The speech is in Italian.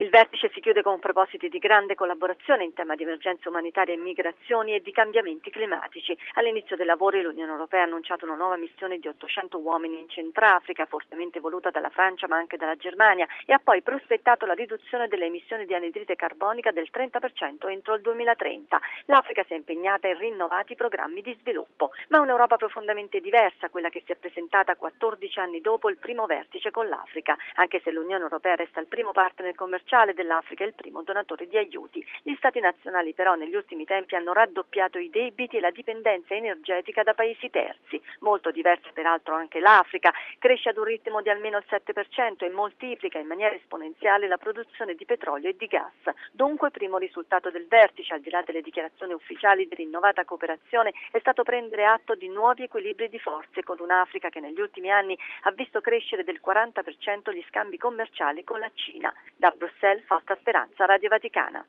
Il vertice si chiude con propositi di grande collaborazione in tema di emergenze umanitarie e migrazioni e di cambiamenti climatici. All'inizio dei lavori l'Unione Europea ha annunciato una nuova missione di 800 uomini in Centrafrica, fortemente voluta dalla Francia ma anche dalla Germania, e ha poi prospettato la riduzione delle emissioni di anidride carbonica del 30% entro il 2030. L'Africa si è impegnata in rinnovati programmi di sviluppo, ma un'Europa profondamente diversa, quella che si è presentata 14 anni dopo il primo vertice con l'Africa, anche se l'Unione Europea resta il primo partner commerciale dell'Africa e il primo donatore di aiuti. Gli Stati nazionali però negli ultimi tempi hanno raddoppiato i debiti e la dipendenza energetica da paesi terzi. Molto diversa peraltro anche l'Africa, cresce ad un ritmo di almeno il 7% e moltiplica in maniera esponenziale la produzione di petrolio e di gas. Dunque, primo risultato del vertice, al di là delle dichiarazioni ufficiali di rinnovata cooperazione, è stato prendere atto di nuovi equilibri di forze con un'Africa che negli ultimi anni ha visto crescere del 40% gli scambi commerciali con la Cina. Da Bruxelles, Fausta Speranza, Radio Vaticana.